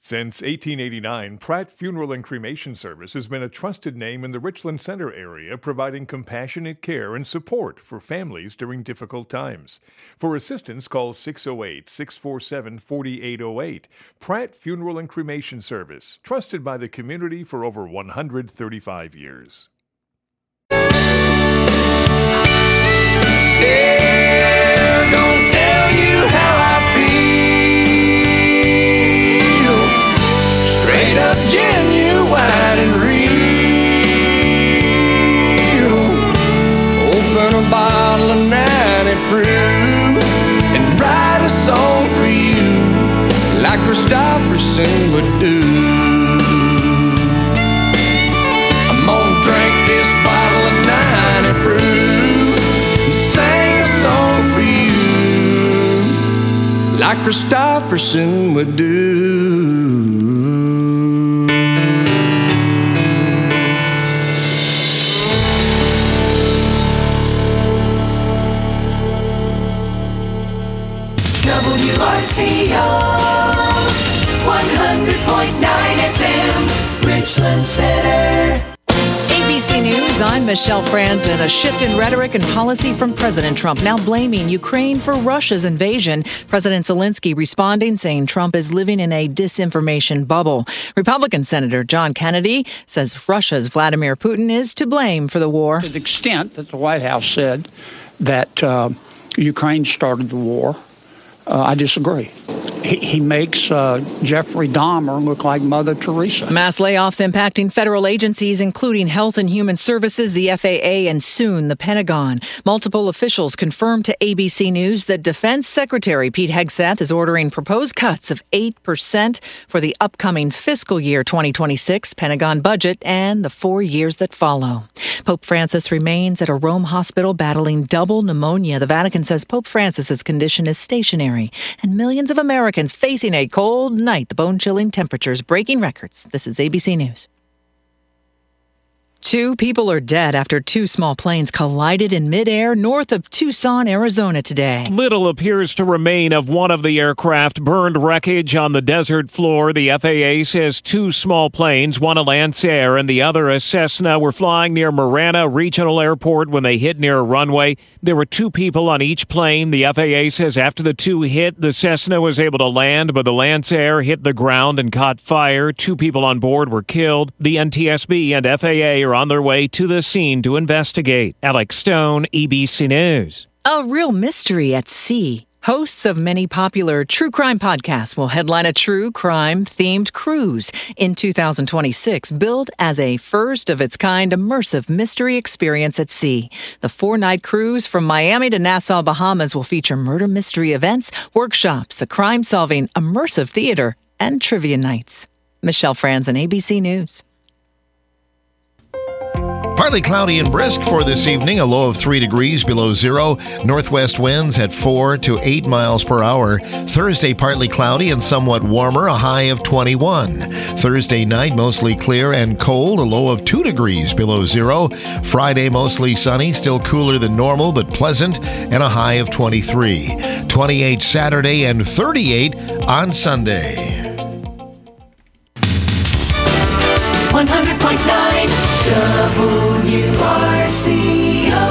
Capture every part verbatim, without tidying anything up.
Since eighteen eighty-nine, Pratt Funeral and Cremation Service has been a trusted name in the Richland Center area, providing compassionate care and support for families during difficult times. For assistance, call six oh eight, six four seven, four eight oh eight. Pratt Funeral and Cremation Service, trusted by the community for over one hundred thirty-five years. Yeah, gonna tell you how I feel. Straight up genuine and real. Open a bottle of ninety proof and write a song for you like Christopherson would do. I'm gonna drink this bottle of ninety proof and sing a song for you like Christopherson would do. W R C O one hundred point nine F M, Richland Center. A B C News, I'm Michelle Franzen. A shift in rhetoric and policy from President Trump, now blaming Ukraine for Russia's invasion. President Zelensky responding, saying Trump is living in a disinformation bubble. Republican Senator John Kennedy says Russia's Vladimir Putin is to blame for the war. To the extent that the White House said that uh, Ukraine started the war, Uh, I disagree. He, he makes uh, Jeffrey Dahmer look like Mother Teresa. Mass layoffs impacting federal agencies, including Health and Human Services, the F A A, and soon the Pentagon. Multiple officials confirmed to A B C News that Defense Secretary Pete Hegseth is ordering proposed cuts of eight percent for the upcoming fiscal year twenty twenty-six Pentagon budget and the four years that follow. Pope Francis remains at a Rome hospital battling double pneumonia. The Vatican says Pope Francis's condition is stationary, and millions of Americans facing a cold night. The bone-chilling temperatures breaking records. This is A B C News. Two people are dead after two small planes collided in midair north of Tucson, Arizona today. Little appears to remain of one of the aircraft. Burned wreckage on the desert floor. The F A A says two small planes, one a Lancer and the other a Cessna, were flying near Marana Regional Airport when they hit near a runway. There were two people on each plane. The F A A says after the two hit, the Cessna was able to land, but the Lancer hit the ground and caught fire. Two people on board were killed. The N T S B and F A A are on their way to the scene to investigate. Alex Stone, A B C News. A real mystery at sea. Hosts of many popular true crime podcasts will headline a true crime-themed cruise in two thousand twenty-six, billed as a first-of-its-kind immersive mystery experience at sea. The four-night cruise from Miami to Nassau, Bahamas will feature murder mystery events, workshops, a crime-solving immersive theater, and trivia nights. Michelle Franzen, A B C News. Partly cloudy and brisk for this evening, a low of three degrees below zero. Northwest winds at four to eight miles per hour. Thursday, partly cloudy and somewhat warmer, a high of twenty-one. Thursday night, mostly clear and cold, a low of two degrees below zero. Friday, mostly sunny, still cooler than normal, but pleasant, and a high of twenty-three. twenty-eight Saturday and thirty-eight on Sunday. one hundred point nine W R C O.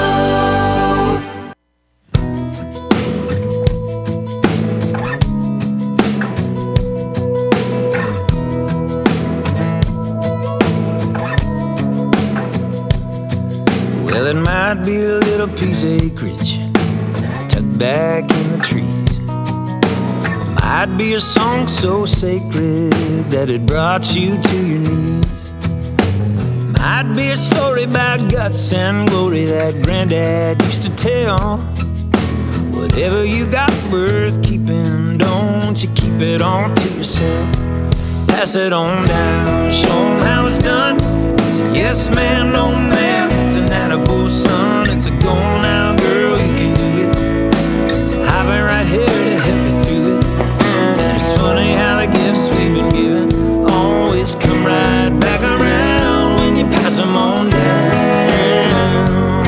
Well, it might be a little piece of acreage tucked back in the trees. Might be a song so sacred that it brought you to your knees. Might be a story about guts and glory that Granddad used to tell. Whatever you got worth keeping, don't you keep it all to yourself. Pass it on down, show 'em how it's done. It's a yes man, no man. It's an attaboy son. It's a go now girl, you can do it. I've been right here to help you through it. And it's funny how the gifts we've been given always come right back around. You pass them on down,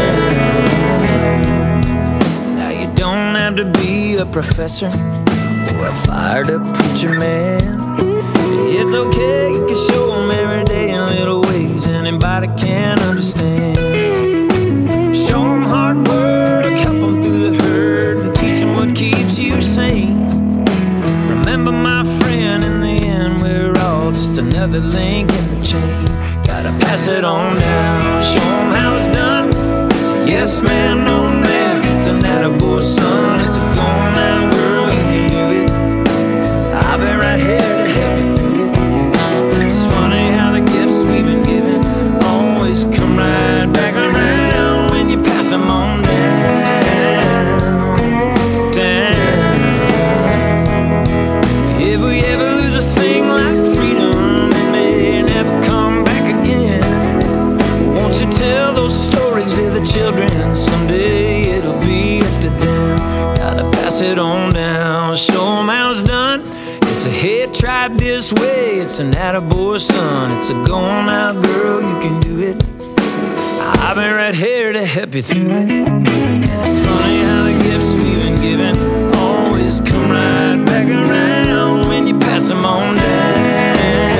down. Now you don't have to be a professor a fired up preacher man. It's okay, you can show them every day in little ways anybody can understand. Show them hard work, help them through the hurt, and teach them what keeps you sane. Remember, my friend, in the end, we're all just another link in the chain. Gotta pass it on down, show them how it's done. It's a yes man, no man, it's an attaboy son. It's a going out girl, you can do it. I'll be right here to help you through it. It's funny how the gifts we've been given always come right back around when you pass them on down, down. If we ever lose a thing like freedom, it may never come back again. Won't you tell those stories to the children? Someday it'll be up to them. Gotta pass it on down, show them how it's done. It's a head tried this way, it's an attaboy son. It's a going out girl, you can do it. I'll be right here to help you through it. It's funny how the gifts we've been given always come right back around when you pass them on down.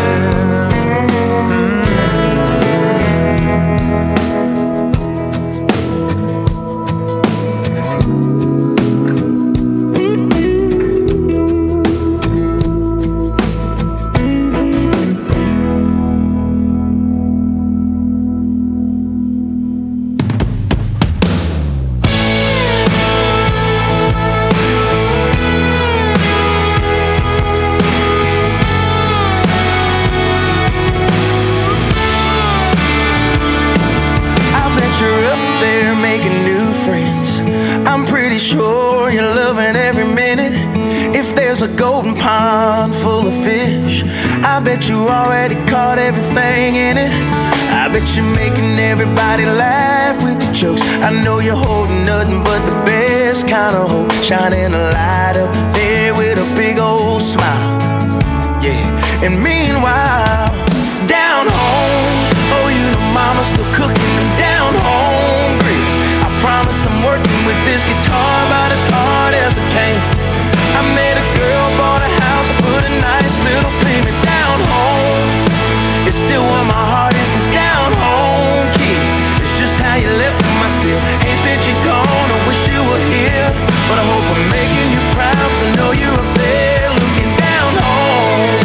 Sure, you're loving every minute. If there's a golden pond full of fish, I bet you already caught everything in it. I bet you're making everybody laugh with your jokes. I know you're holding nothing but the best kind of hope, shining a light up there with a big old smile. Yeah, and meanwhile, down home, oh, you know mama's still cooking them down home grits. I promise I'm working with this guitar about as hard as I can. I met a girl, bought a house, put a nice little payment down home. It's still where my heart is, it's down home, kid. It's just how you left them, I still ain't that you're gone. I wish you were here, but I hope I'm making you proud, 'cause I know you're up there looking down home.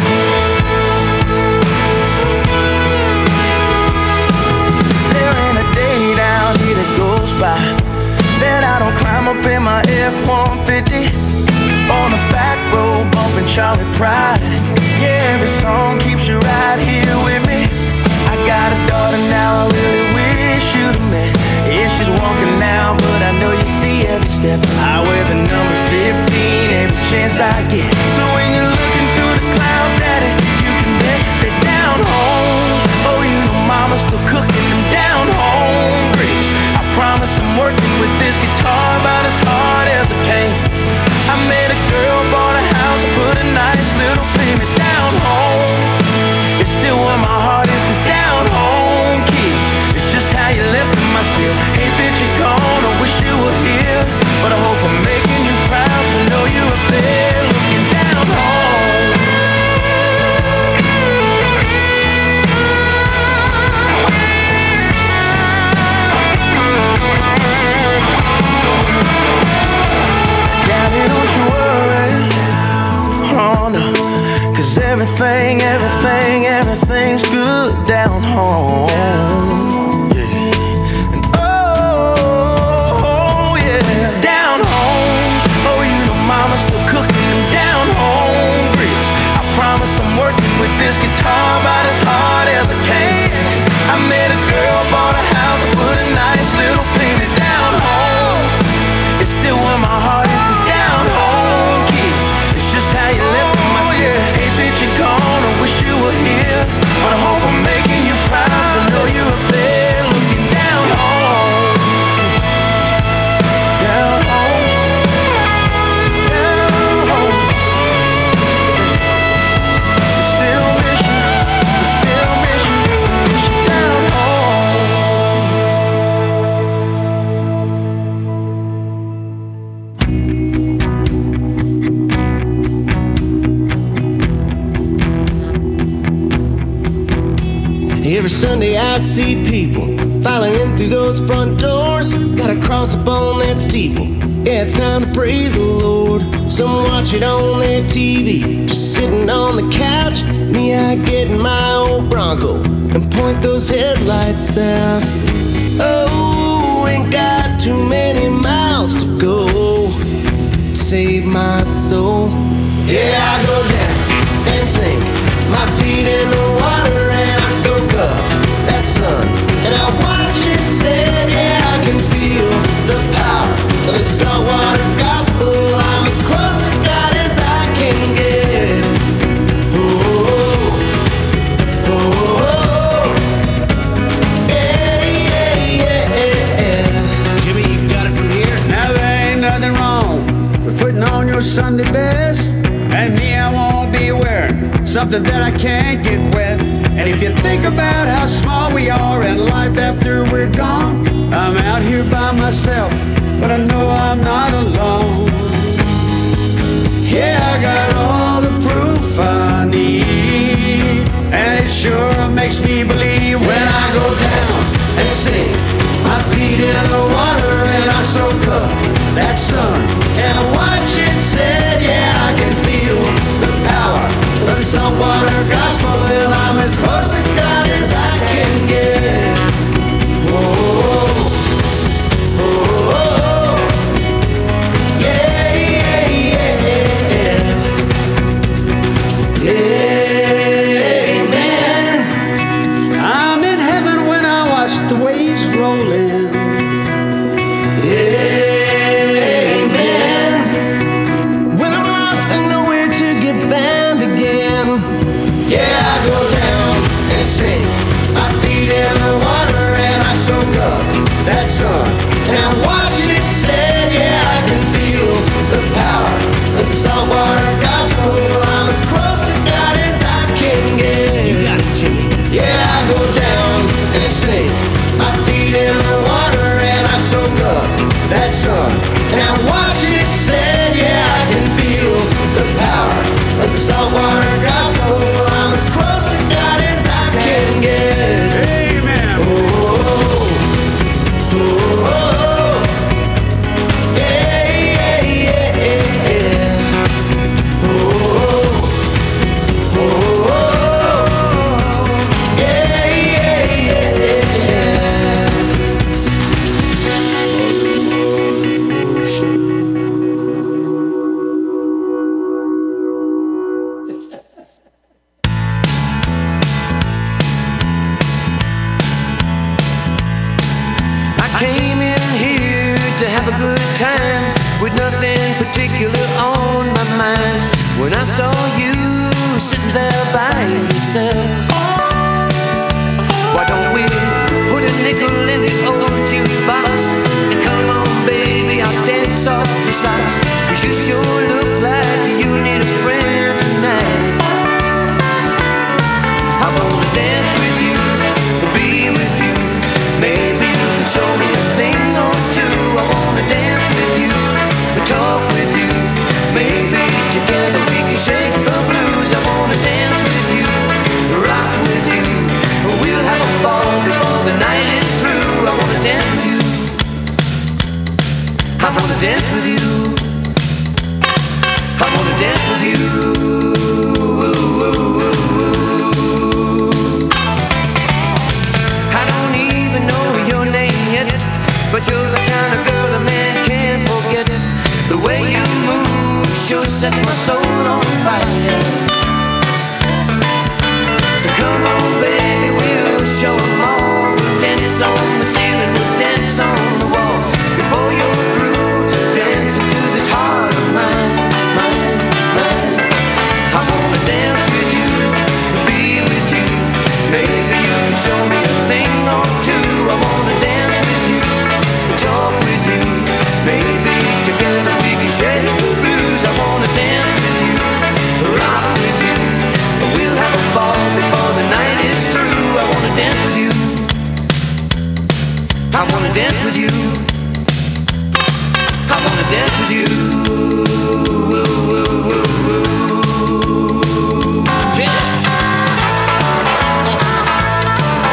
There ain't a day down here that goes by that I don't climb up in my F one fifty on the back road bumping Charlie Pride. Yeah, every song keeps you right here with me. I got a daughter now, I really wish you'd have met. Yeah, she's walking now, but I know you see every step. I wear the number fifteen every chance I get. So when you're looking through the clouds, daddy, you can bet they're down home. Oh, you know mama's still cooking them down home grits. I promise I'm working with this guitar about as hard as I can. I met a girl, bought a house, put a nice little payment down home. It's still where my heart is, it's down home, kid. It's just how you left them, I still hate that you're gone. I wish you were here, but I hope I'm making you proud, 'cause I know you're up there looking down home. Daddy, don't you worry, oh no, 'cause everything, everything, everything's good down home. Yeah. And oh, yeah, down home. Oh, you know mama's still cooking them down home grits. I promise I'm working with this guitar about as hard as I can. I met a girl, bought a house, put a nice little payment down home. It's still where my heart is, it's down home, kid. It's just how you left them, I still hate that you're gone. I wish you were here, but I hope I'm making you proud, 'cause I know you're up there Every Sunday I see people filing in through those front doors. Gotta cross up on that steeple. Yeah, it's time to praise the Lord. Some watch it on their T V, just sitting on the couch. Me, I get in my old Bronco and point those headlights south. Oh, ain't got too many miles to go to save my soul. Yeah, I go down and sink my feet in the water and I soak up that sun and I watch it set. Yeah, I can feel the power of the saltwater gospel. I'm as close to God as I can get. Oh, oh, oh, oh. Yeah, yeah, yeah, yeah. Jimmy, you got it from here? Now there ain't nothing wrong with putting on your Sunday best. And me, I won't be wearing something that I can't get wet. And if you think about how small we are in life after we're gone, I'm out here by myself, but I know I'm not alone. Yeah, I got all the proof I need, and it sure makes me believe when I go down and sink my feet in the water and I soak up that sun and I watch it set. Yeah, I can feel the power of the saltwater gospel. Well, I'm as close to God as I can get. Oh, oh, oh, oh. Yeah, yeah, yeah, yeah. Amen. I'm in heaven when I watch the waves roll in. That sun, and I watch it set. Yeah, I can feel the power, the saltwater gospel. I'm as close to God as I can get. You got it, Jimmy. Yeah, I go down and sink my feet in the water and I soak up that sun, and I watch it set. Yeah, I can feel the power, the saltwater gospel. I'm as close to God as I can get. Amen. Oh. Oh, oh, yeah, yeah, yeah, yeah. Oh, oh, oh, yeah, yeah, yeah. I came in here to have a good time with nothing particular on my mind. When I saw you sitting there by yourself, why don't we put a nickel in the old jukebox and come on baby, I'll dance off the socks. Cause you sure look like you need a friend tonight. I wanna dance with you, be with you. Maybe you can show me a thing or two. I wanna dance with you, talk with you. Maybe together we can shake the blues. I wanna dance with you, rock with you. We'll have a ball before the night is through. I wanna dance with you. I wanna dance with you. I wanna dance with you. I don't even know your name yet, but you're the kind of girl a man can't forget. The way you move sure sets my soul on fire. So come on baby, we'll show 'em all. We'll dance on the ceiling, we'll dance on the wall. Before you're through dancing to this heart of mine, mine, mine. I wanna dance with you, be with you. Maybe you can show me a thing or two. I wanna dance with you, talk with you. Maybe together we can shake the blues. I wanna dance with you, rock with you. We'll have a ball before the night is through. I wanna dance with you. I wanna dance with you. I wanna dance with you. Yeah.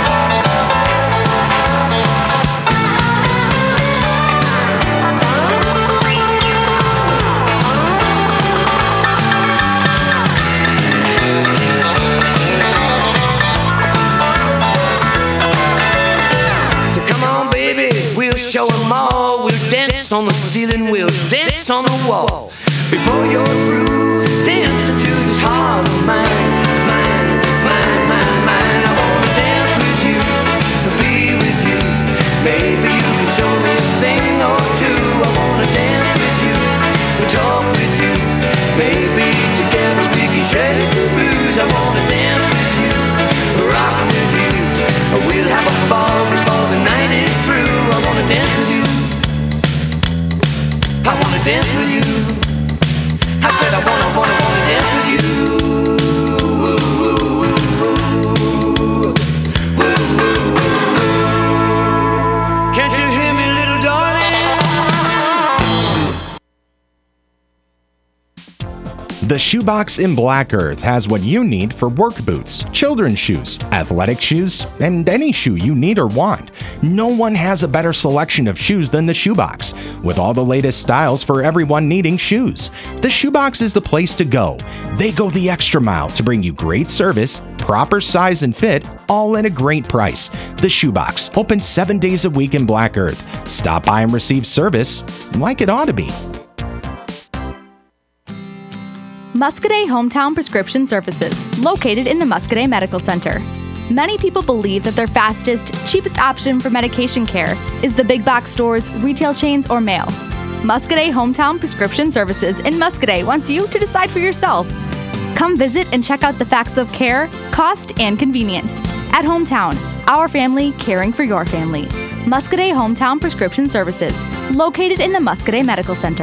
dance on the ceiling, we'll dance on the wall. Before you're through, dance into this heart of mine, mine, mine, mine, mine. I wanna dance with you, be with you. Maybe you can show me a thing or two. I wanna dance with you, talk with you. Maybe together we can share the blues. I wanna dance with you, rock with you. We'll have a ball before the night is through. I wanna dance with you, I wanna dance with you. I said I wanna, wanna, wanna dance with you. Can't you hear me, little darling? The Shoebox in Black Earth has what you need for work boots, children's shoes, athletic shoes, and any shoe you need or want. No one has a better selection of shoes than the Shoebox, with all the latest styles for everyone needing shoes. The Shoebox is the place to go. They go the extra mile to bring you great service, proper size and fit, all at a great price. The Shoebox, open seven days a week in Black Earth. Stop by and receive service like it ought to be. Muscadet Hometown Prescription Services, located in the Muscadet Medical Center. Many people believe that their fastest, cheapest option for medication care is the big box stores, retail chains, or mail. Muscadet Hometown Prescription Services in Muscadet wants you to decide for yourself. Come visit and check out the facts of care, cost, and convenience. At Hometown, our family caring for your family. Muscadet Hometown Prescription Services, located in the Muscadet Medical Center.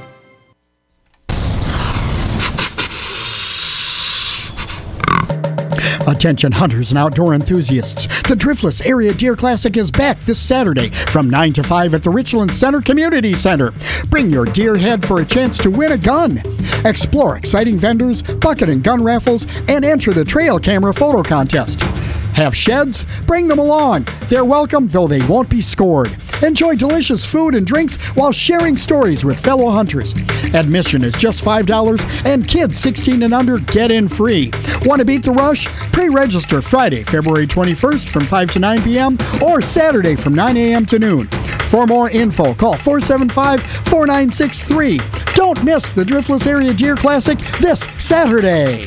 Attention hunters and outdoor enthusiasts. The Driftless Area Deer Classic is back this Saturday from nine to five at the Richland Center Community Center. Bring your deer head for a chance to win a gun. Explore exciting vendors, bucket and gun raffles, and enter the trail camera photo contest. Have sheds? Bring them along. They're welcome, though they won't be scored. Enjoy delicious food and drinks while sharing stories with fellow hunters. Admission is just five dollars, and kids sixteen and under get in free. Want to beat the rush? Pre-register Friday, February twenty-first from five to nine p.m. or Saturday from nine a.m. to noon. For more info, call four seven five, four nine six three. Don't miss the Driftless Area Deer Classic this Saturday.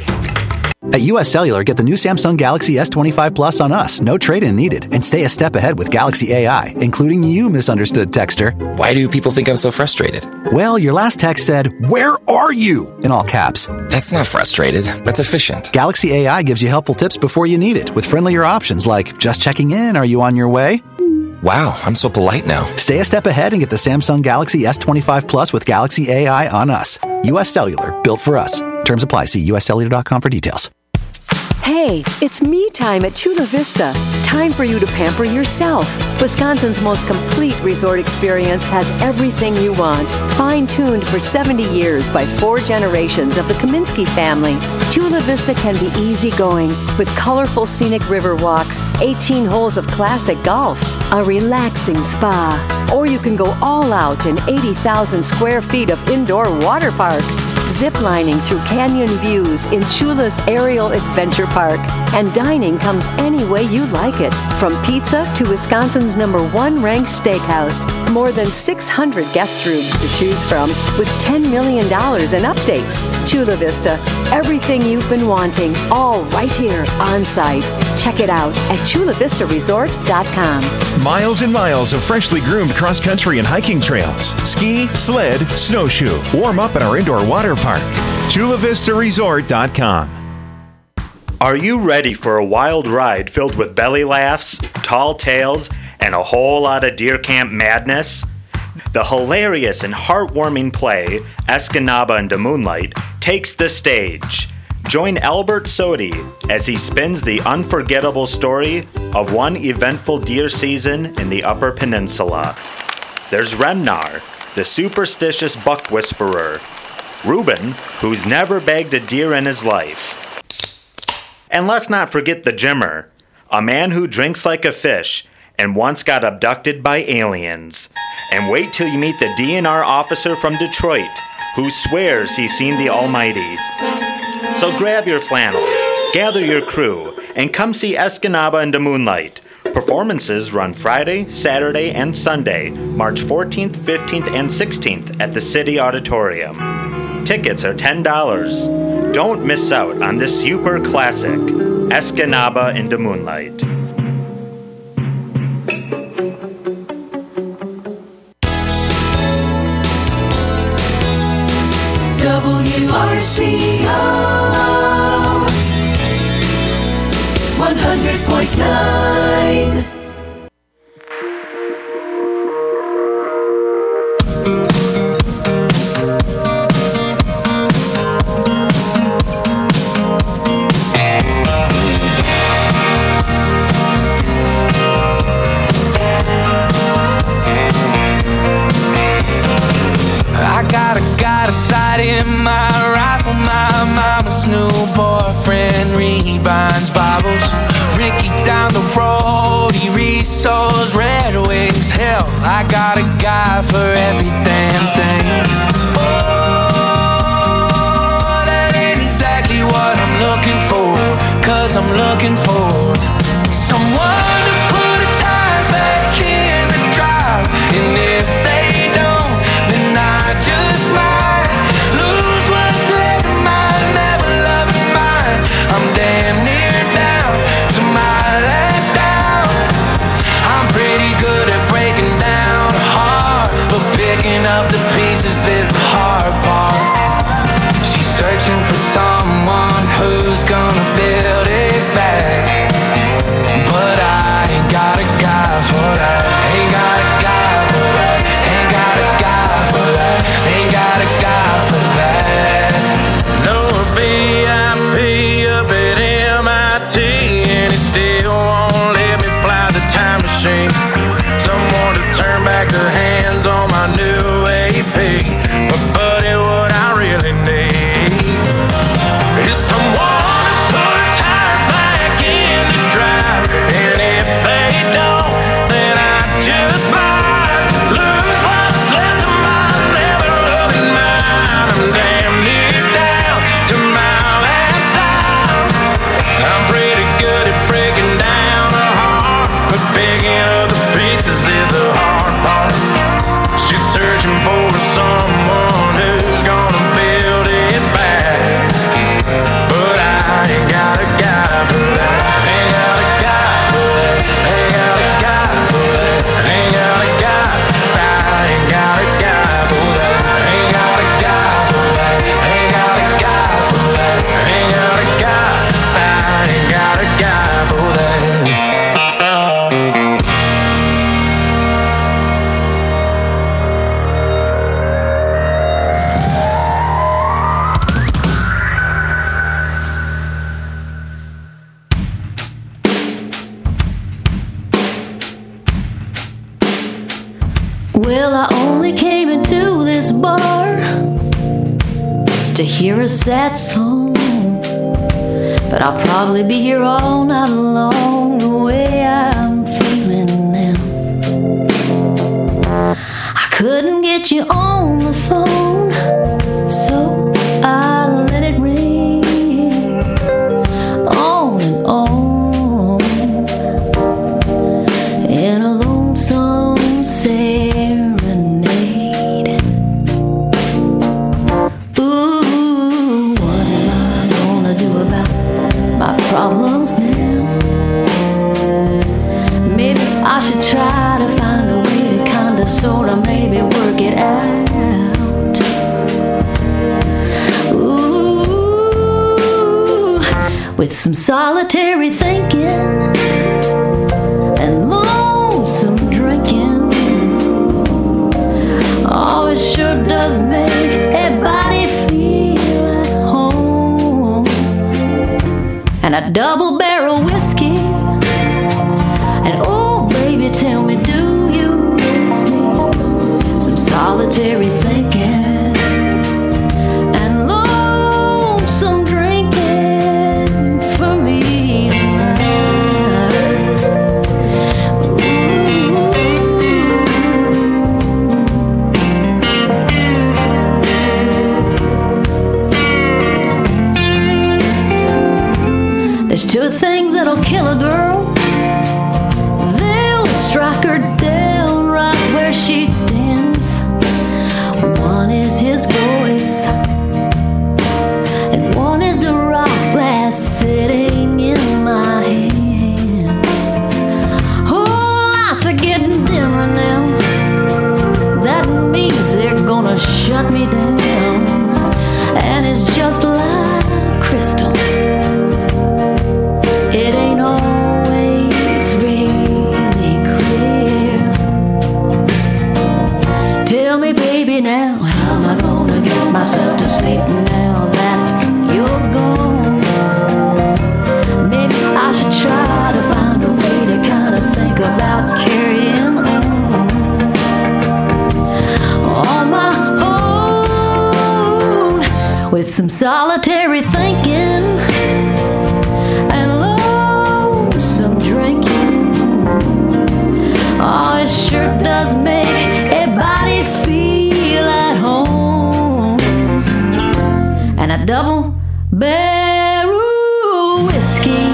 At U S Cellular, get the new Samsung Galaxy S twenty-five Plus on us. No trade-in needed. And stay a step ahead with Galaxy A I, including you, misunderstood texter. Why do people think I'm so frustrated? Well, your last text said, "Where are you?" in all caps. That's not frustrated. That's efficient. Galaxy A I gives you helpful tips before you need it, with friendlier options like, just checking in, are you on your way? Wow, I'm so polite now. Stay a step ahead and get the Samsung Galaxy S twenty-five Plus with Galaxy A I on us. U S Cellular, built for us. Terms apply. See U S cellular dot com for details. Hey, it's me time at Chula Vista. Time for you to pamper yourself. Wisconsin's most complete resort experience has everything you want. Fine-tuned for seventy years by four generations of the Kaminsky family. Chula Vista can be easygoing with colorful scenic river walks, eighteen holes of classic golf, a relaxing spa. Or you can go all out in eighty thousand square feet of indoor water park. Ziplining through canyon views in Chula's Aerial Adventure Park. And dining comes any way you like it. From pizza to Wisconsin's number one ranked steakhouse. More than six hundred guest rooms to choose from with ten million dollars in updates. Chula Vista, everything you've been wanting, all right here on site. Check it out at chula vista resort dot com. Miles and miles of freshly groomed cross-country and hiking trails. Ski, sled, snowshoe. Warm up at our indoor water park. chula vista resort dot com. Are you ready for a wild ride filled with belly laughs, tall tales, and a whole lot of deer camp madness? The hilarious and heartwarming play, Escanaba and the Moonlight, takes the stage. Join Albert Sodi as he spins the unforgettable story of one eventful deer season in the Upper Peninsula. There's Remnar, the superstitious buck whisperer. Reuben, who's never bagged a deer in his life. And let's not forget the Jimmer, a man who drinks like a fish and once got abducted by aliens. And wait till you meet the D N R officer from Detroit who swears he's seen the Almighty. So grab your flannels, gather your crew, and come see Escanaba and the Moonlight, Performances run Friday, Saturday, and Sunday, March fourteenth, fifteenth, and sixteenth at the City Auditorium. Tickets are ten dollars. Don't miss out on this super classic, Escanaba in the Moonlight. W R C O one hundred point nine. I got a got a sight in my rifle. My mama's new boyfriend rebinds Bibles. Ricky down the road, he reads those Red Wings. Hell, I got a guy for every damn thing. Oh, that ain't exactly what I'm looking for. Cause I'm looking for someone to put the tires back in the drive. And if they don't, then I just might lose what's left of my never loving mind. I'm damn near down to my last down. I'm pretty good at breaking down a heart, but picking up the pieces is the hard part. She's searching for someone who's gonna build it back, but I ain't got a guy for that. Ain't got a guy for that. Ain't got a guy for that. Ain't got a guy for that. No V I P up at M I T, and it still won't let me fly the time machine. Someone to turn back the hands on my new A P. But buddy, what I really need is someone to put tires back in the drive. And if they don't, then I just might lose what's left of my never loving mind. I'm damn near down to my last dime. I'm pretty good at breaking down a heart, but picking up the pieces is the hard part. She's searching for someone who's gonna build it back, but I ain't got a guy for that. Ain't got a guy for that. Ain't got a guy for that. Ain't got a guy. I ain't got a guy for that. Ain't got a guy for that. Ain't got a guy for that. Ain't got a guy. I ain't got a guy for that. Well, I only came into this bar to hear a sad song, but I'll probably be here all night long the way I'm feeling now. I couldn't get you on the phone, so I let it ring on and on in a lonesome serenade. Ooh, what am I gonna do about my problems now? Maybe I should try to find a way to kind of sort of maybe work it out. Ooh, with some solitary thinking and lonesome drinking. Oh, it sure does make everybody feel at home. And a double barrel whiskey. And oh, baby, tell me, do you miss me? Some solitary thinking and lonesome drinking for me tonight. There's two things that'll kill a girl. strike her down right where she stands. One is his voice, and one is a rock glass sitting in my hand. Oh, lights are getting dimmer now. That means they're gonna shut me down. And it's just like crystal. It ain't always really clear. Tell me, baby, now, how am I gonna get myself to sleep now that you're gone? Maybe I should try to find a way to kind of think about carrying on on my own, with some solitary thinking and lonesome drinking. Oh, it sure does make a body feel at home. And a double barrel whiskey.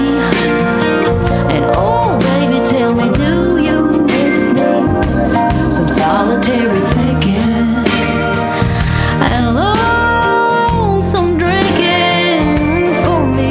And oh, baby, tell me, do you miss me? Some solitary thinking and lonesome drinking for me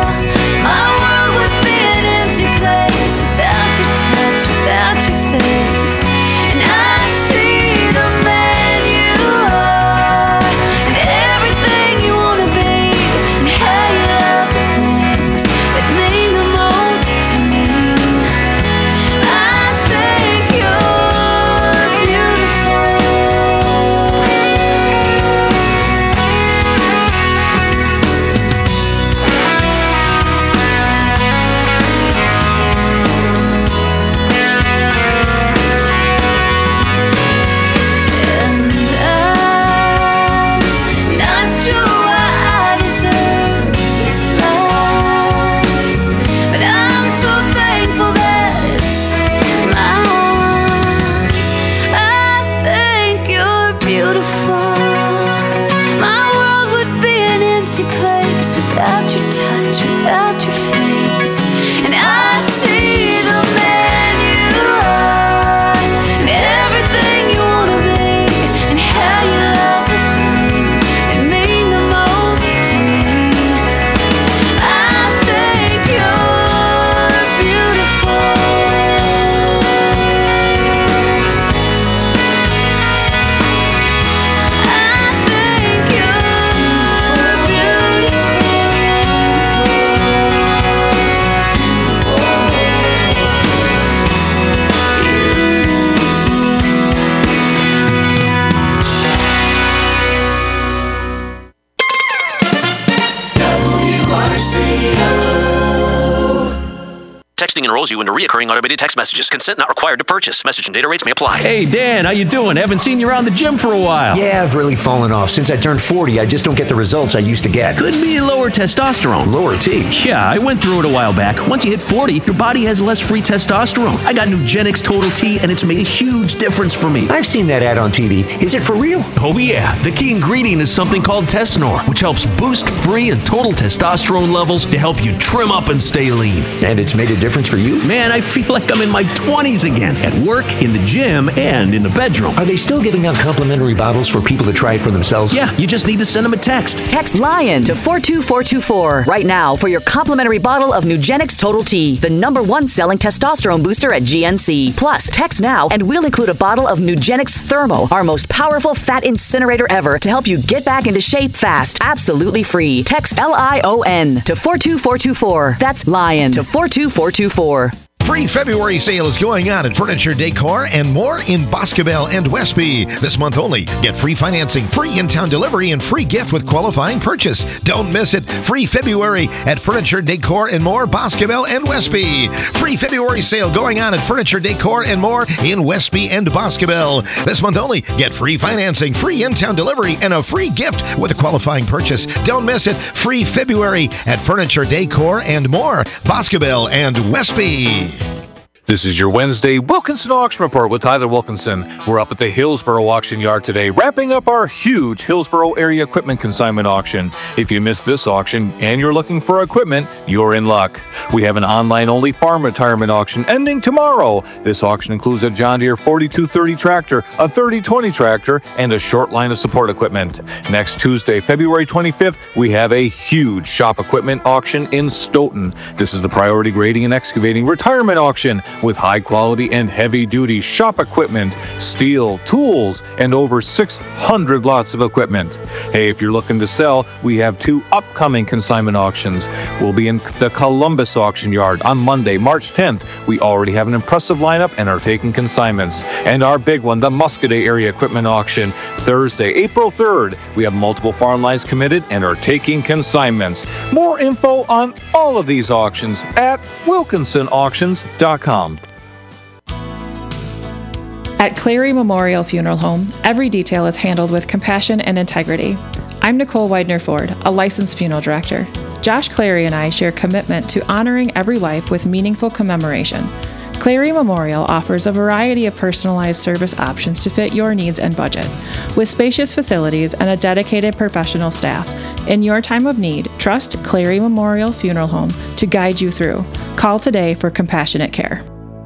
without your touch, without your face. Texting enrolls you into recurring automated text messages. Consent not required to purchase. Message and data rates may apply. Hey, Dan, how you doing? Haven't seen you around the gym for a while. Yeah, I've really fallen off. Since I turned forty, I just don't get the results I used to get. Could be lower testosterone. Lower T? Yeah, I went through it a while back. Once you hit forty, your body has less free testosterone. I got Nugenix Total T, and it's made a huge difference for me. I've seen that ad on T V. Is it for real? Oh, yeah. The key ingredient is something called Tesnor, which helps boost free and total testosterone levels to help you trim up and stay lean. And it's made a difference for you? Man, I feel like I'm in my twenties again, at work, in the gym, and in the bedroom. Are they still giving out complimentary bottles for people to try it for themselves? Yeah, you just need to send them a text. Text LION to four two four two four right now for your complimentary bottle of Nugenix Total T, the number one selling testosterone booster at G N C. Plus, text now and we'll include a bottle of Nugenix Thermo, our most powerful fat incinerator ever, to help you get back into shape fast. Absolutely free. Text L I O N to four two four two four. That's LION to four two four two four. Free February sale is going on at Furniture Decor and more in Boscobel and Westby. This month only. Get free financing, free in-town delivery, and free gift with qualifying purchase. Don't miss it. Free February at Furniture Decor and more, Boscobel and Westby. Free February sale going on at Furniture Decor and more in Westby and Boscobel. This month only. Get free financing, free in-town delivery, and a free gift with a qualifying purchase. Don't miss it. Free February at Furniture Decor and more, Boscobel and Westby. This is your Wednesday Wilkinson Auction Report with Tyler Wilkinson. We're up at the Hillsboro Auction Yard today, wrapping up our huge Hillsboro area equipment consignment auction. If you missed this auction and you're looking for equipment, you're in luck. We have an online-only farm retirement auction ending tomorrow. This auction includes a John Deere forty-two thirty tractor, a thirty twenty tractor, and a short line of support equipment. Next Tuesday, February twenty-fifth, we have a huge shop equipment auction in Stoughton. This is the Priority Grading and Excavating Retirement Auction, with high-quality and heavy-duty shop equipment, steel, tools, and over six hundred lots of equipment. Hey, if you're looking to sell, we have two upcoming consignment auctions. We'll be in the Columbus Auction Yard on Monday, March tenth. We already have an impressive lineup and are taking consignments. And our big one, the Muscoda Area Equipment Auction, Thursday, April third. We have multiple farm lines committed and are taking consignments. More info on all of these auctions at wilkinson auctions dot com. At Clary Memorial Funeral Home, every detail is handled with compassion and integrity. I'm Nicole Widener-Ford, a licensed funeral director. Josh Clary and I share commitment to honoring every life with meaningful commemoration. Clary Memorial offers a variety of personalized service options to fit your needs and budget. With spacious facilities and a dedicated professional staff, in your time of need, trust Clary Memorial Funeral Home to guide you through. Call today for compassionate care.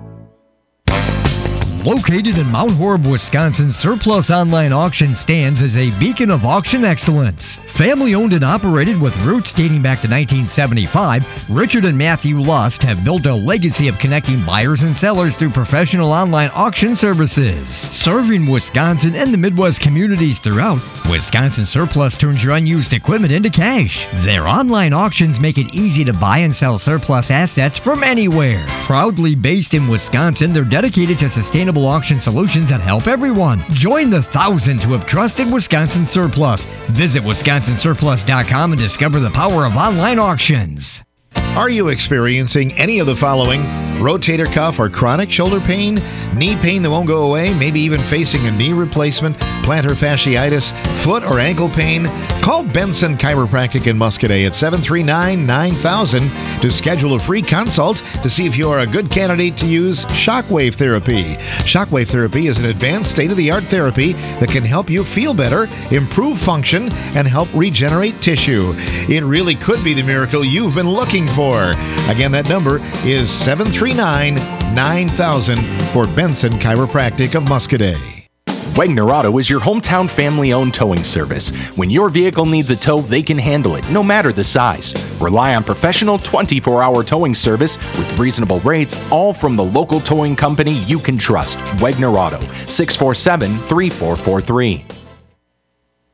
Located in Mount Horeb, Wisconsin, Surplus Online Auction stands as a beacon of auction excellence. Family owned and operated with roots dating back to nineteen seventy-five, Richard and Matthew Lust have built a legacy of connecting buyers and sellers through professional online auction services. Serving Wisconsin and the Midwest communities throughout, Wisconsin Surplus turns your unused equipment into cash. Their online auctions make it easy to buy and sell surplus assets from anywhere. Proudly based in Wisconsin, they're dedicated to sustainable auction solutions that help everyone. Join the thousands who have trusted Wisconsin Surplus. Visit wisconsin surplus dot com and discover the power of online auctions. Are you experiencing any of the following? Rotator cuff or chronic shoulder pain? Knee pain that won't go away? Maybe even facing a knee replacement? Plantar fasciitis? Foot or ankle pain? Call Benson Chiropractic in Muscoda at seven three nine, nine thousand to schedule a free consult to see if you are a good candidate to use shockwave therapy. Shockwave therapy is an advanced state-of-the-art therapy that can help you feel better, improve function, and help regenerate tissue. It really could be the miracle you've been looking for. Again, that number is seven three nine, nine thousand for Benson Chiropractic of Muscoda. Wegner Auto is your hometown family-owned towing service. When your vehicle needs a tow, they can handle it, no matter the size. Rely on professional twenty-four hour towing service with reasonable rates, all from the local towing company you can trust. Wegner Auto, six four seven, three four four three.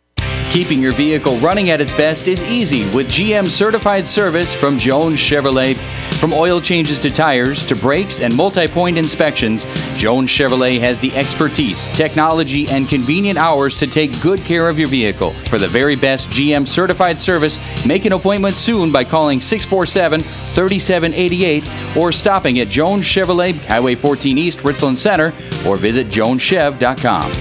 Keeping your vehicle running at its best is easy with G M certified service from Jones Chevrolet. From oil changes to tires to brakes and multi-point inspections, Jones Chevrolet has the expertise, technology, and convenient hours to take good care of your vehicle. For the very best G M certified service, make an appointment soon by calling six four seven, three seven eight eight or stopping at Jones Chevrolet, Highway fourteen East, Richland Center, or visit jones chev dot com.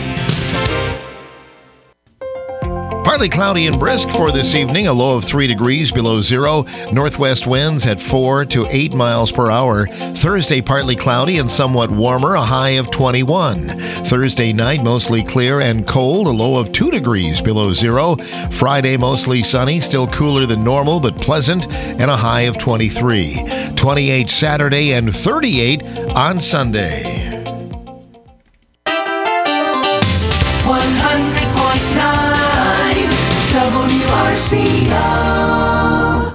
Partly cloudy and brisk for this evening, a low of three degrees below zero. Northwest winds at four to eight miles per hour. Thursday, partly cloudy and somewhat warmer, a high of twenty-one. Thursday night, mostly clear and cold, a low of two degrees below zero. Friday, mostly sunny, still cooler than normal, but pleasant, and a high of twenty-three. twenty-eight Saturday and thirty-eight on Sunday. one hundred point nine W R C O.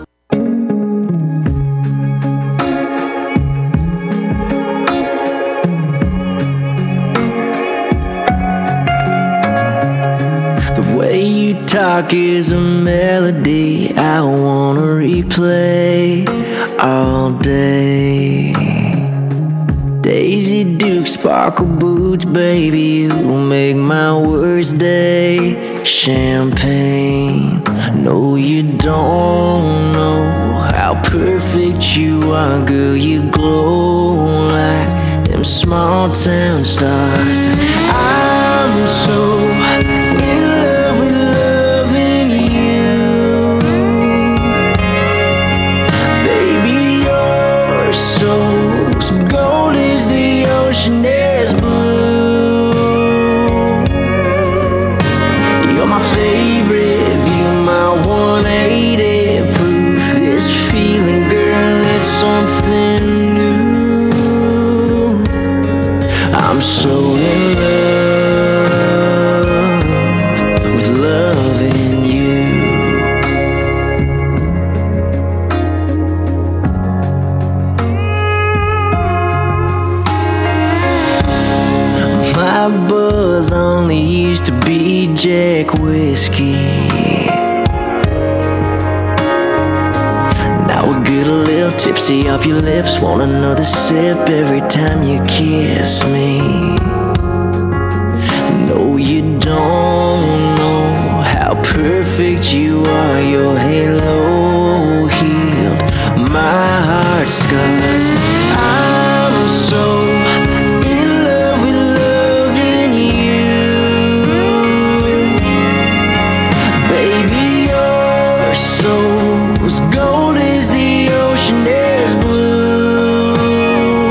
The way you talk is a melody I wanna replay all day. Daisy Duke, sparkle boots, baby, you make my worst day. Champagne, no you don't know how perfect you are, girl, you glow like them small town stars. I'm so in love with loving you, baby, your soul's gold as the ocean is blue. You're my favorite view, my one eighty proof. This feeling, girl, it's something new. I'm so in love with loving you. My buzz only used to be Jack whiskey. Now we get a little tipsy off your lips, want another sip every time you kiss me. No, you don't know how perfect you are. Your halo healed my heart scars. I'm so in love with loving you, baby, your soul's gold as the ocean is blue.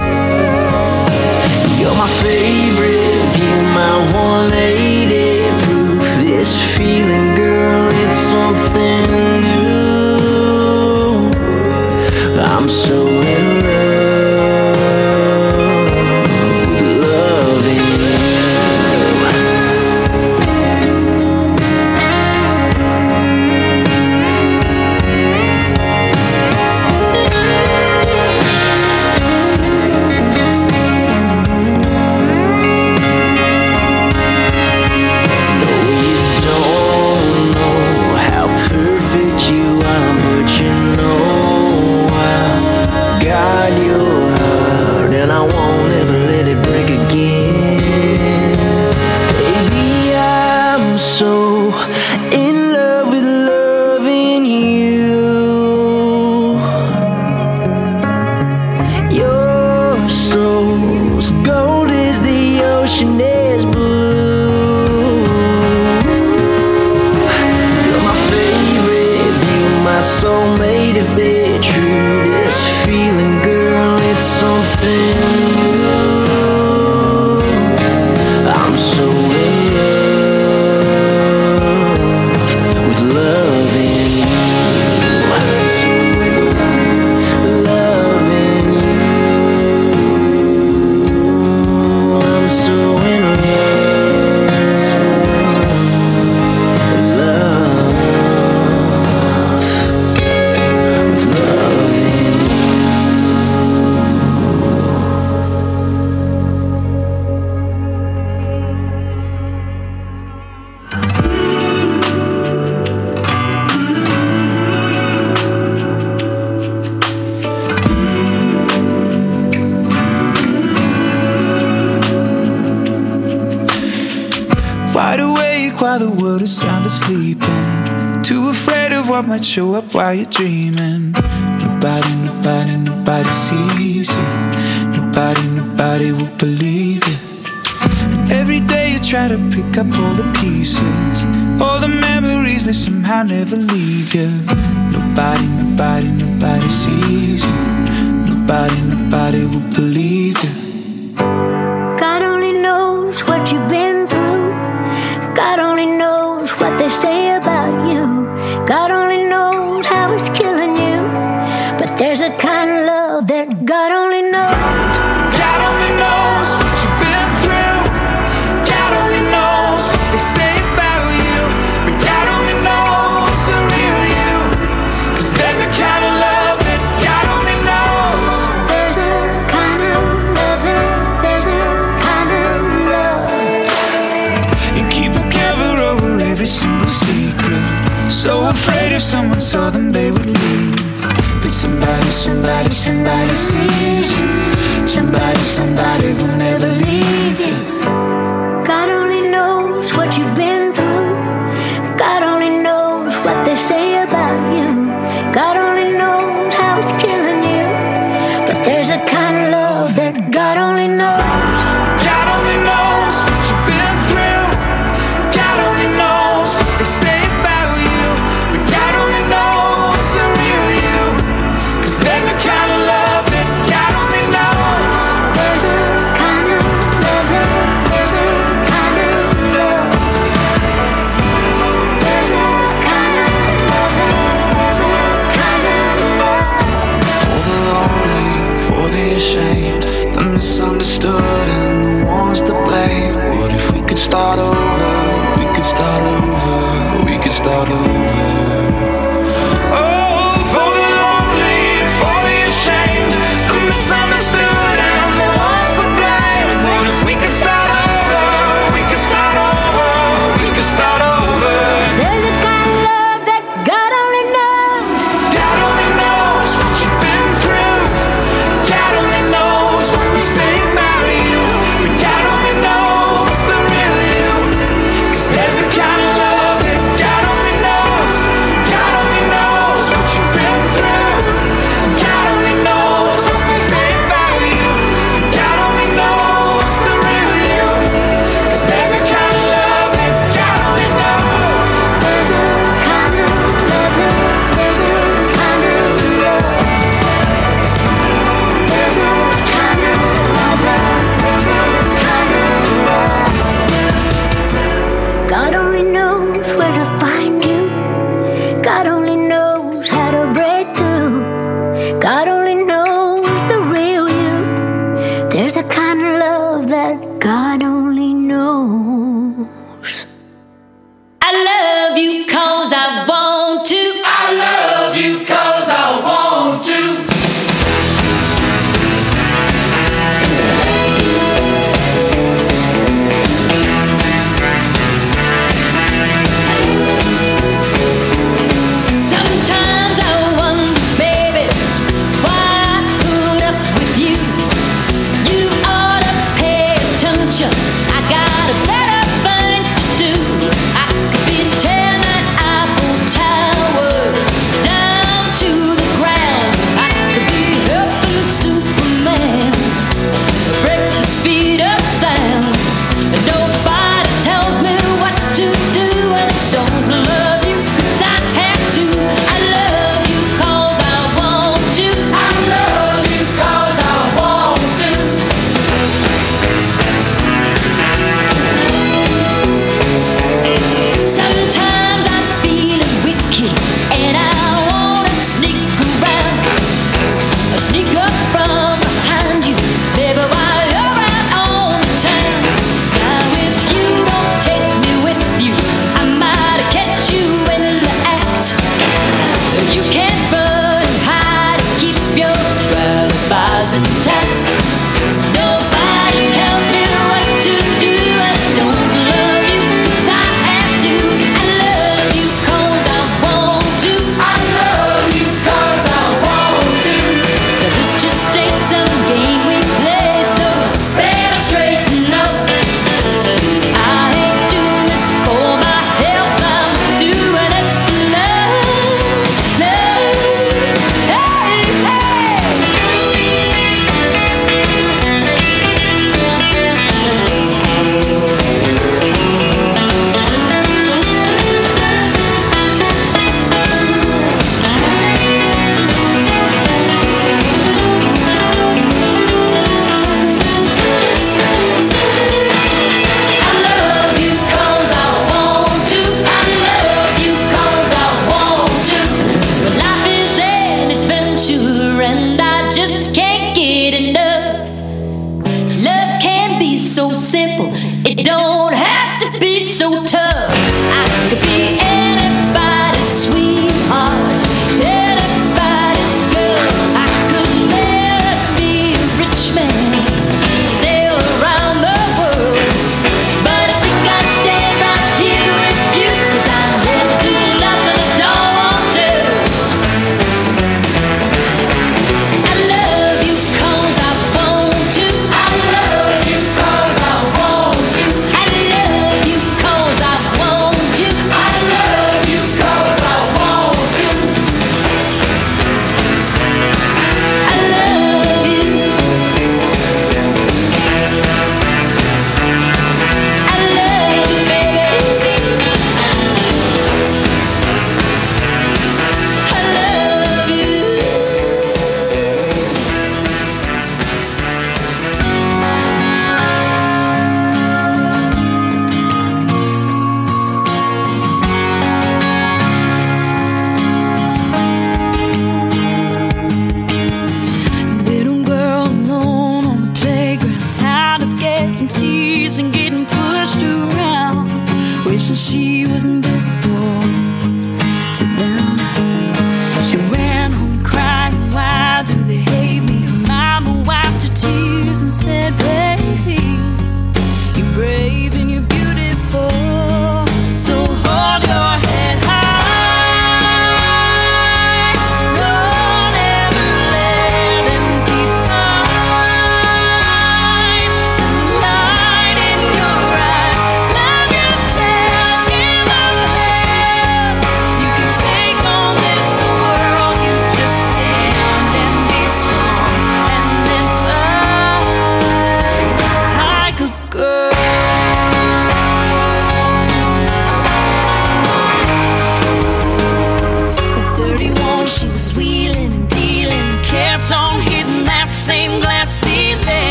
You're my favorite view, my one eighty proof. This feeling, girl, it's something new. I'm so in love with loving don't know how perfect you are, but you know I got your heart, and I won't ever let it break again. Baby, I'm so in love with loving you. Your soul's gold as the ocean is blue. You're my favorite view, my soulmate if they're true. This feeling, girl, it's something new. I'm so in love with loving you. I'm so in love loving you. I'm so in love, so in love with loving sleeping, too afraid of what might show up while you're dreaming. Nobody, nobody, nobody sees you. Nobody, nobody will believe you. And every day you try to pick up all the pieces, all the memories, they somehow never leave you. Nobody, nobody, nobody sees you. Nobody, nobody will believe you. God only knows what you've been through. God only knows what they say about you. God only knows how it's killing you. But there's a kind of love that God only knows. God only knows what you've been through. God only knows what they say about you. But God only knows the real you. 'Cause there's a kind of love that God only knows. There's a kind of love that, there's a kind of love. You keep a cover over every single secret, so afraid if someone saw them they would leave. But somebody, somebody, somebody sees you. Somebody, somebody will never leave you. God only knows what you've been through. God only knows what they say about you. God only knows how it's killing you. But there's a kind of love that God only knows. God only knows what you've been through. God only knows what they say about you. But God only knows the real you. 'Cause there's a kind of love that God only knows. There's a kind of love that, there's a kind of love. There's a kind of love that, there's a kind of love. For the lonely, for the ashamed, the misunderstood and the ones to blame. What if we could start over? We could start over. We could start over. Oh, for the lonely, for the ashamed, the misunderstood and the ones to blame. What if we could start over? We could start over. We could start over. There's a kind of love that God only knows. God only knows what you've been through. God only knows what they say about you. But God only knows the real you. 'Cause there's a kind of love that God only knows. God only knows what you've been through. God only knows what they say about you. God only knows the real you. 'Cause there's a kind of love that God only knows. There's a kind of love that, there's a kind of love. There's a kind of love that, there's a kind of love. God only knows where to find you. God only knows how to break through. God only knows the real you. There's a kind of love that God only knows. I love you 'cause I want to. I love you 'cause I want to.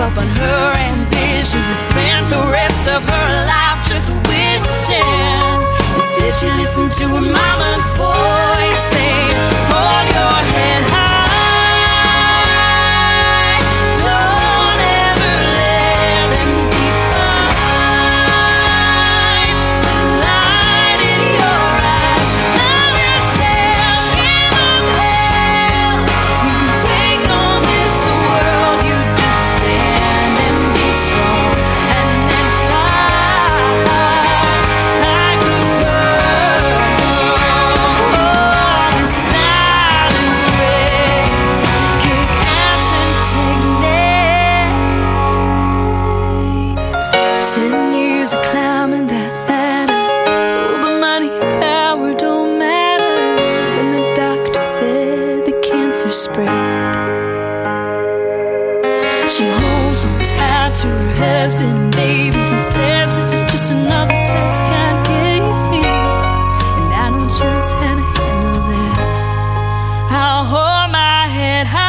up on her ambitions and spent the rest of her life just wishing. Instead she listened to her mama's voice saying, hold your head high, don't ever let them define the light in your eyes. Love yourself, give up hell. You can take on this world, you just stand and be strong and then fly like a ten years of climbing that ladder. Oh, but money and power don't matter. When the doctor said the cancer spread, she holds on tight to her husband, babies, and says this is just another test God gave me, and I know just how to handle this. I'll hold my head high.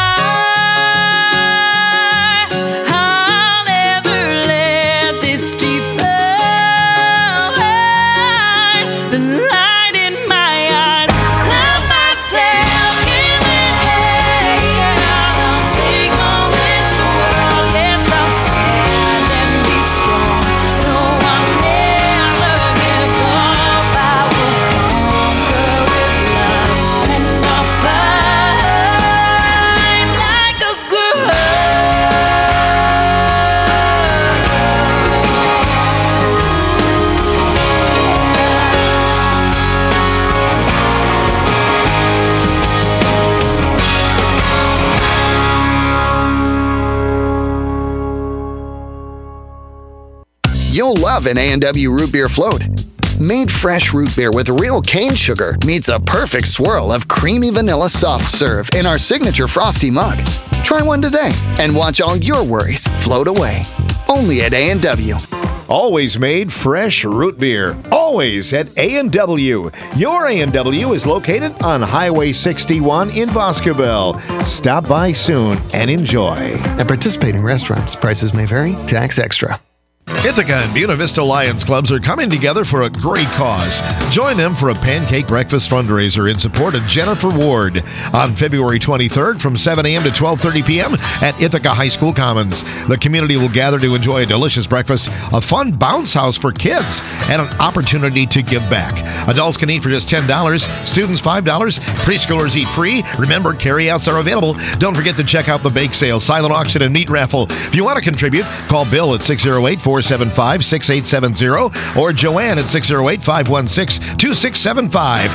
You'll love an A and W root beer float. Made fresh root beer with real cane sugar meets a perfect swirl of creamy vanilla soft serve in our signature frosty mug. Try one today and watch all your worries float away. Only at A and W. Always made fresh root beer. Always at A and W. Your A and W is located on Highway sixty-one in Boscobel. Stop by soon and enjoy. At participating restaurants, prices may vary. Tax extra. Ithaca and Buena Vista Lions Clubs are coming together for a great cause. Join them for a pancake breakfast fundraiser in support of Jennifer Ward on February twenty-third from seven a.m. to twelve thirty p.m. at Ithaca High School Commons. The community will gather to enjoy a delicious breakfast, a fun bounce house for kids, and an opportunity to give back. Adults can eat for just ten dollars, students five dollars, preschoolers eat free. Remember, carryouts are available. Don't forget to check out the bake sale, silent auction, and meat raffle. If you want to contribute, call Bill at six oh eight, four seven five, six eight seven zero or Joanne at six oh eight, five one six, two six seven five.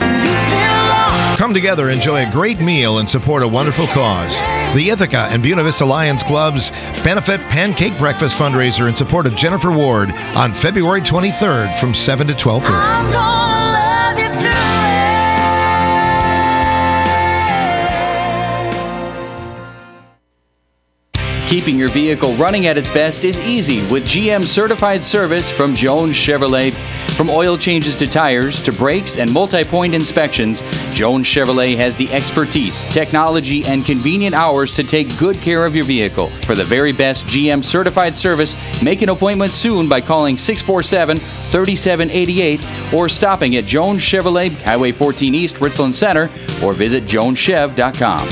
Come together, enjoy a great meal, and support a wonderful cause. The Ithaca and Buena Vista Lions Club's benefit pancake breakfast fundraiser in support of Jennifer Ward on February twenty-third from seven to twelve thirty. Keeping your vehicle running at its best is easy with G M certified service from Jones Chevrolet. From oil changes to tires to brakes and multi-point inspections, Jones Chevrolet has the expertise, technology, and convenient hours to take good care of your vehicle. For the very best G M certified service, make an appointment soon by calling six four seven, three seven eight eight or stopping at Jones Chevrolet, Highway fourteen East, Richland Center, or visit jones chev dot com.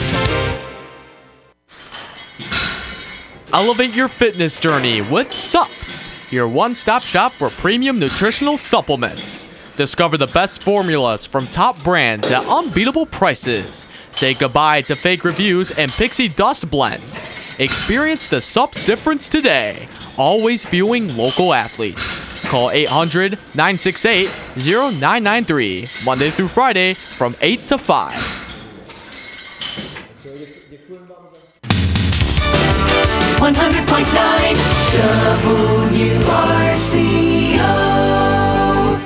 Elevate your fitness journey with Sups, your one-stop shop for premium nutritional supplements. Discover the best formulas from top brands at unbeatable prices. Say goodbye to fake reviews and pixie dust blends. Experience the Sups difference today. Always fueling local athletes. Call eight hundred, nine six eight, zero nine nine three, Monday through Friday from eight to five. one hundred point nine W R C O.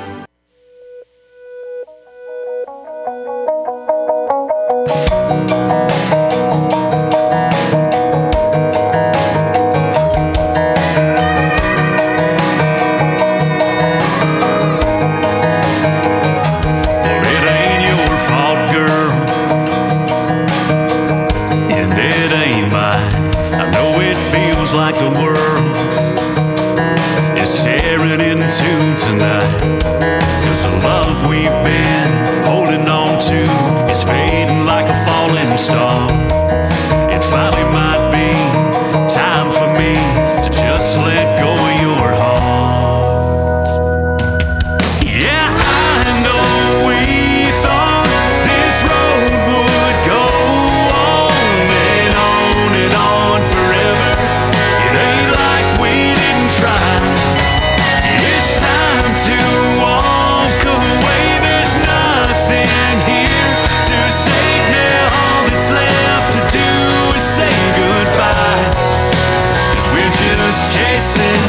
It ain't your fault, girl, and it ain't mine. I know it feels like the world is tearing into tonight. 'Cause the love we've been holding on to is fading like a falling star. It finally might be time for me to just let go of your heart. Yeah, I know we thought this road would go on and on and on forever. It ain't like we didn't try. It's time to walk away. There's nothing here to say now. All that's left to do is say goodbye. 'Cause we're just chasing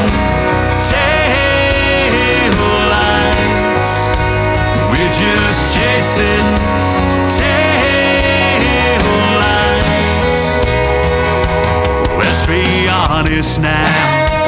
tail lights. We're just chasing tail lights. Let's be honest now.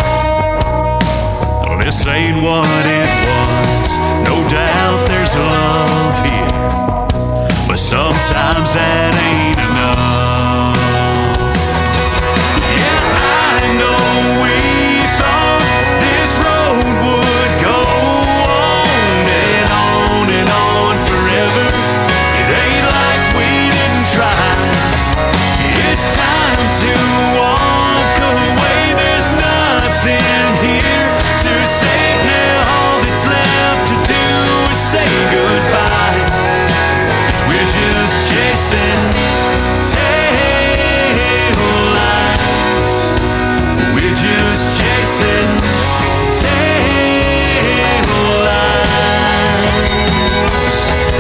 This ain't what it was. No doubt there's love here, but sometimes that ain't enough. Yeah, I know we thought this road would go on and on and on forever. It ain't like we didn't try. It's time to walk away. There's nothing here to say now. All that's left to do is say goodbye. 'Cause we're just chasing tail lights. We're just chasing tail lights.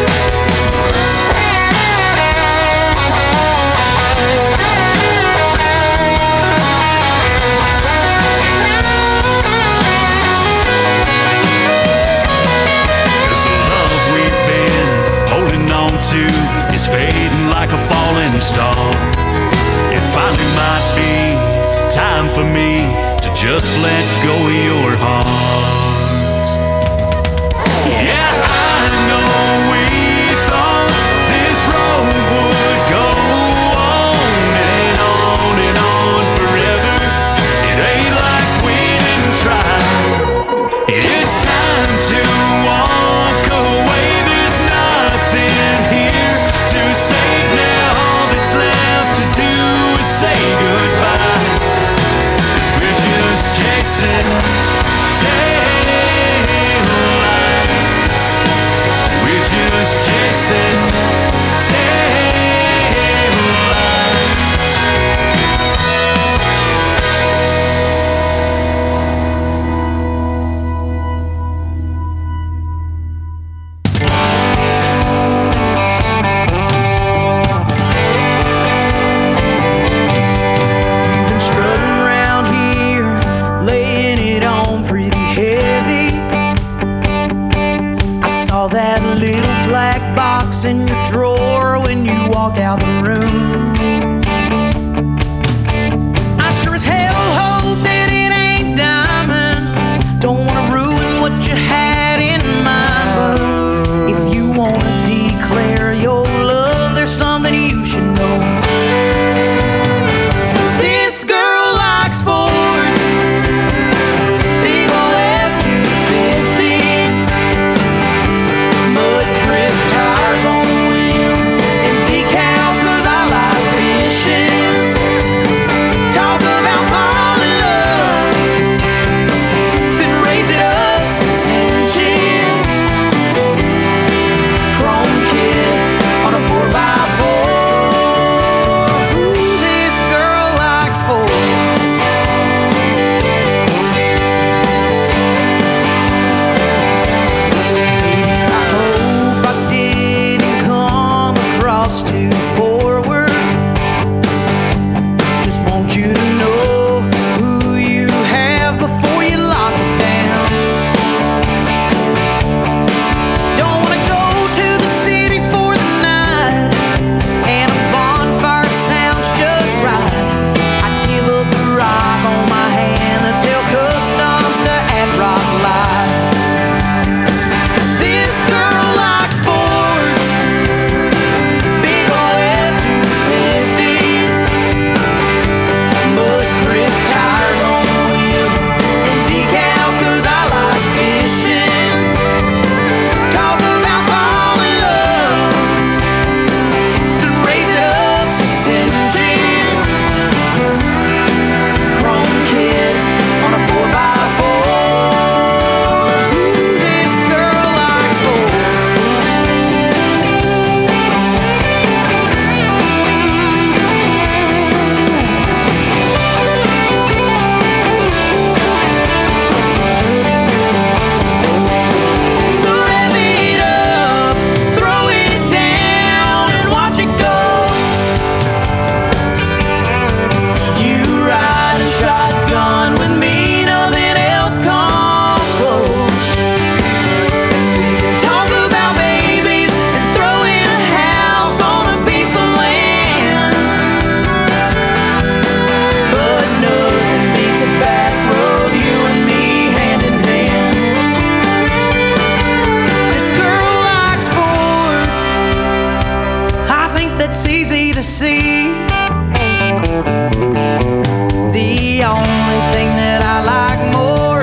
Cause the love we've been holding on to is fading like a falling star. It finally might be time for me to just let go of your heart. Yeah, I know we thought this road would go on and on and on forever. It ain't like we didn't try. It's time to walk away. There's nothing here to say now. All that's left to do is say goodbye. 'Cause we're just chasing tail lights. We're just chasing tail lights. You've been strutting around here, laying it on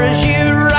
parachute